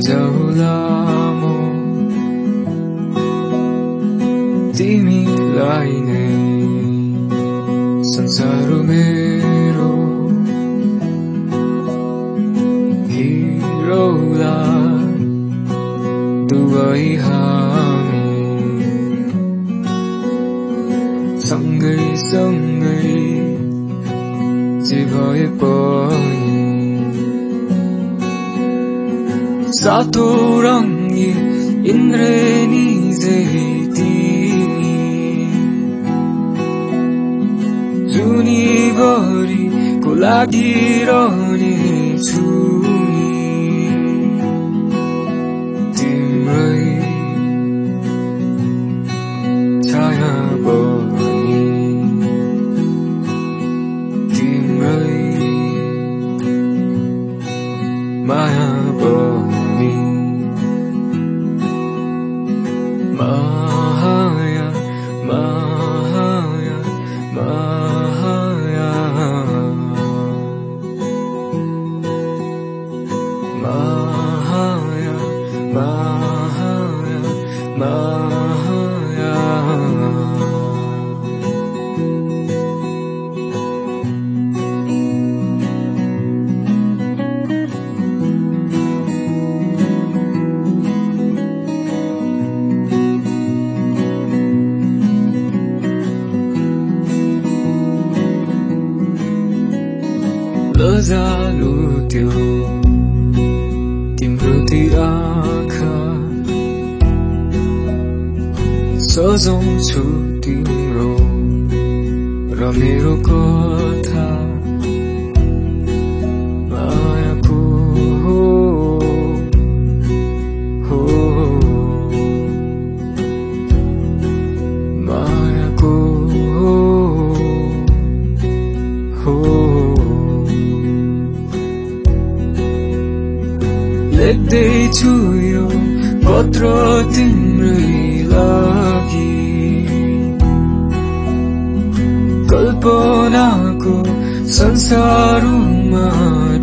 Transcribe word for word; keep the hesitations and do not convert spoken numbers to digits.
लामो तिमीलाई नै संसार मेरो हिरोला दुवै हामी सँगै सँगै जे भए पनि सातो रङ्गी इन्द्रेणी झै तिमी जुनीभरिको लागि रहनेछु तिम्रै छाया बनी तिम्रै माया बनी माया माया माया माया माया माया लजालु त्यो तिम्रो ती आँखा सजाउँछु तिम्रो र मेरो कथा मायाको हो हो मायाको हो हो लेख्दैछु यो पत्र तिम्रै लागि कल्पनाको संसारमा